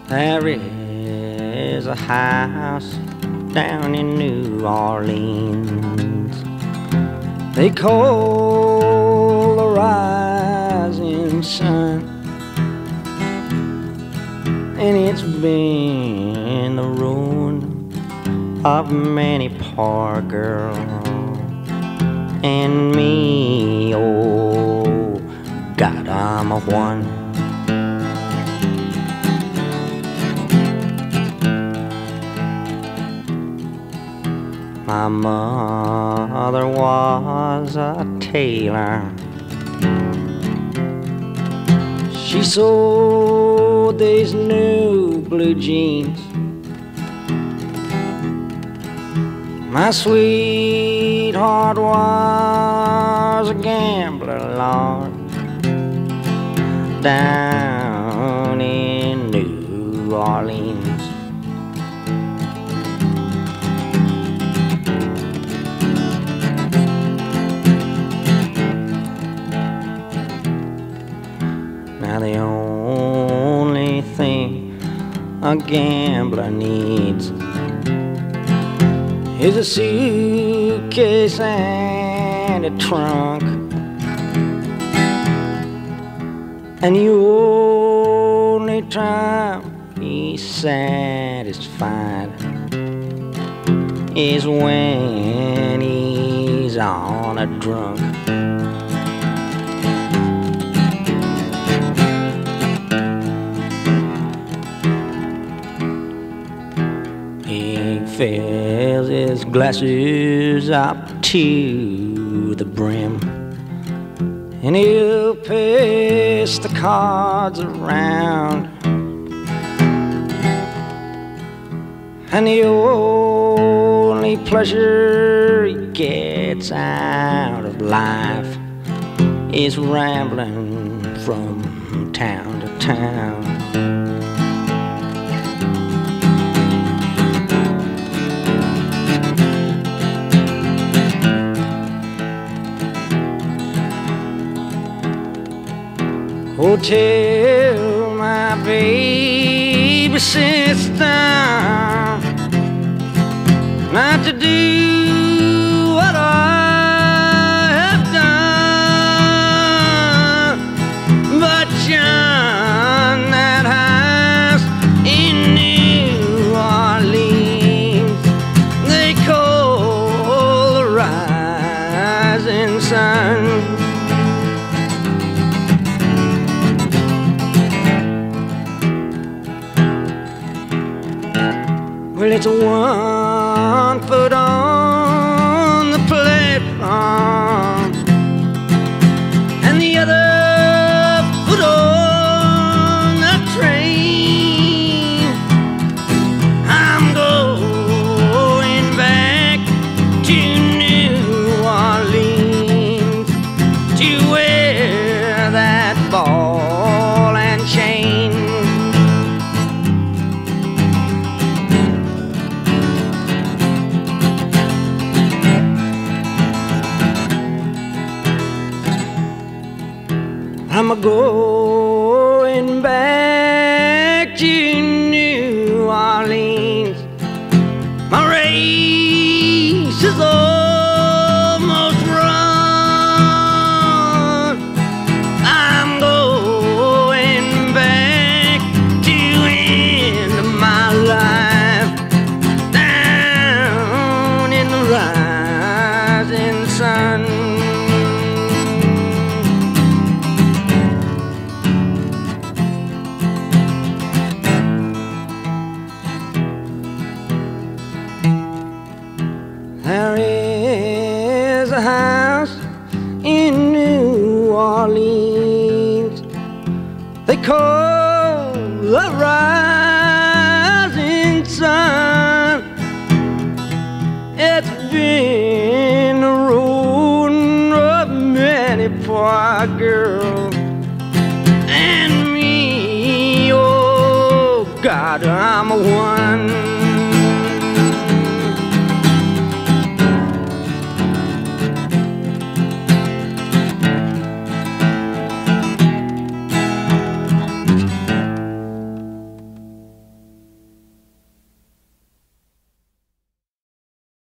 There is a house down in New Orleans they call the Rising Sun, and it's been the ruin of many poor girl and me. Oh God, I'm a one. My mother was a tailor. She sewed these new blue jeans. My sweetheart was a gambler, Lord, down in New Orleans. Now the only thing a gambler needs is a suitcase and a trunk, and the only time he's satisfied is when he's on a drunk. He fills his glasses up to the brim, and he'll pass the cards around, and the only pleasure he gets out of life is rambling from town to town. Oh, tell my baby sister not to do what I have done, but shun that house in New Orleans they call the Rising Sun. Well, it's 1 foot on the platform and the other foot on the train. I'm going back to New Orleans to wear that ball and chain. I'm a-going back to New Orleans. My race is almost run. I'm going back to end my life down in the rising sun. There is a house in New Orleans they call the Rising Sun. It's been the ruin of many poor girls and me. Oh God, I'm a one.